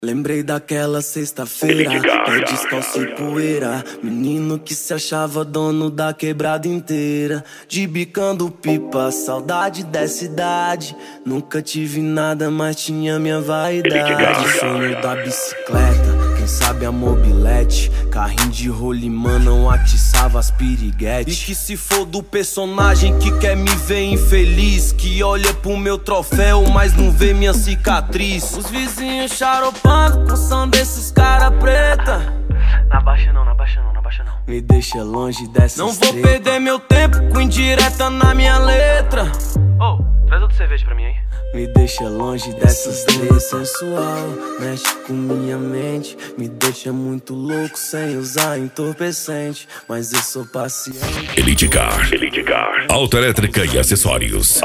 Lembrei daquela sexta-feira, pé descalço e poeira. Menino que se achava dono da quebrada inteira. De bicando pipa, saudade dessa idade. Nunca tive nada, mas tinha minha vaidade. Sonho da bicicleta, quem sabe a mobilete. Carrinho de rolimã não atiçava as piriguetes. E que se for do personagem que quer me ver infeliz, que olha pro meu troféu, mas não vê minha cicatriz. Os vizinhos charopando com o som desses cara preta. Na baixa não, na baixa não, na baixa não. Me deixa longe dessas Não vou perder meu tempo com indireta na minha letra. Oh, traz outra cerveja pra mim aí. Me deixa longe dessas três sensual. Mexe com minha mente, me deixa muito louco sem usar entorpecente. Mas eu sou paciente. Elite Car. Autoelétrica e acessórios.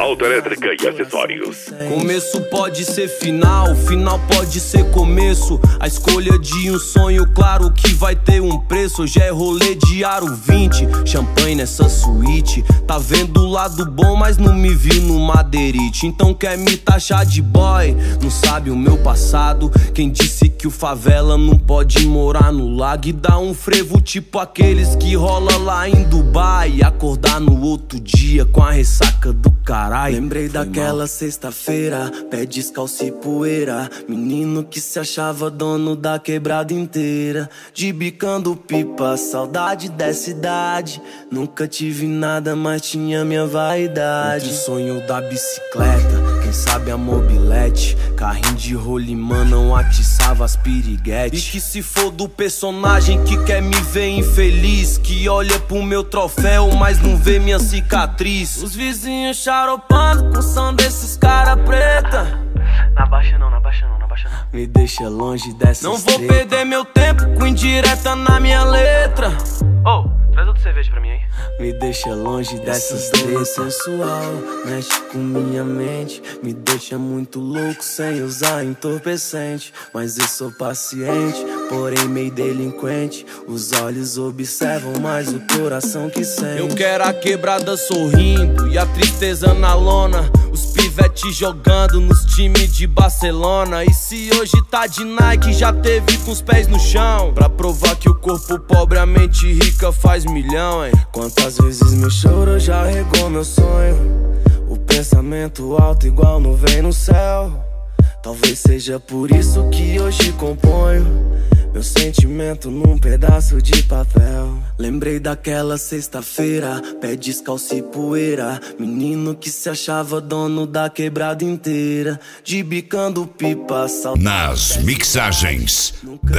Começo pode ser final, final pode ser começo. A escolha de um sonho, claro que vai ter um preço. Hoje é rolê de aro 20, champanhe nessa suíte. Tá vendo o lado bom, mas não me viu no madeirite. Então quer me taxar de boy, não sabe o meu passado. Quem disse que o favela não pode morar no lago e dar um frevo tipo aqueles que rola lá em Dubai e acordar no outro dia com a ressaca do caralho. Lembrei daquela sexta-feira, pé descalço e poeira. Menino que se achava dono da quebrada inteira. De bicando pipa, saudade dessa idade. Nunca tive nada, mas tinha minha vaidade. Sonho da bicicleta, quem sabe a mobilete. Carrinho de rolimã não atiçava as piriguetes. E que se for do personagem que quer me ver infeliz, que olha pro meu troféu, mas não vê minha cicatriz. Os vizinhos charopando com o som desses cara preta. Na baixa não, na baixa não, na baixa não. Me deixa longe dessas Não vou perder meu tempo com indireta na minha letra. Oh, traz outra cerveja pra mim aí. Me deixa longe dessas três sensual. Mexe com minha mente, me deixa muito louco sem usar entorpecente. Mas eu sou paciente, porém meio delinquente. Os olhos observam mais o coração que sente. Eu quero a quebrada sorrindo e a tristeza na lona. Os pivetes jogando nos times de Barcelona. E se hoje tá de Nike, já teve com os pés no chão, pra provar que o corpo pobre, a mente rica faz milhão, hein? Quantas vezes meu choro já regou meu sonho. O pensamento alto igual nuvem no céu. Talvez seja por isso que hoje componho meu sentimento num pedaço de papel. Lembrei daquela sexta-feira, pé descalço e poeira. Menino que se achava dono da quebrada inteira. De bicando pipa, nas mixagens,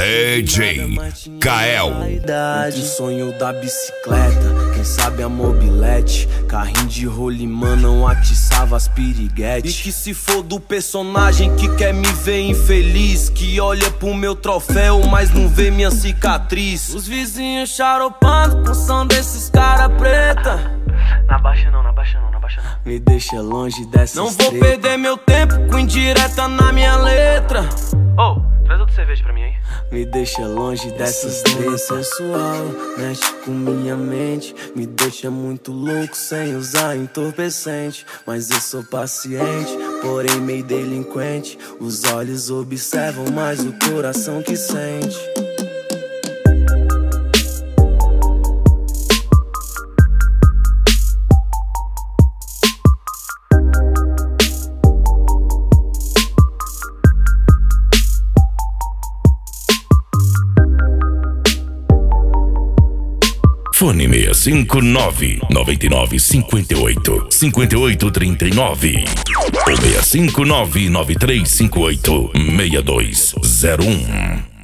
DJ Kael. Sonho da bicicleta, quem sabe a mobilete. Carrinho de rolimã não atiçava as piriguetes. E que se for do personagem que quer me ver infeliz, que olha pro meu troféu, mas não vê minha cicatriz. Os vizinhos charopando com o som desses cara preta. Na baixa não, na baixa não, na baixa não. Me deixa longe dessas Não vou perder meu tempo com indireta na minha letra. Oh, traz outra cerveja pra mim aí. Me deixa longe dessas três sensual. Mexe com minha mente, me deixa muito louco sem usar entorpecente. Mas eu sou paciente, porém meio delinquente. Os olhos observam mais o coração que sente. Fone 659-9958-5839 ou 659-9358-6201.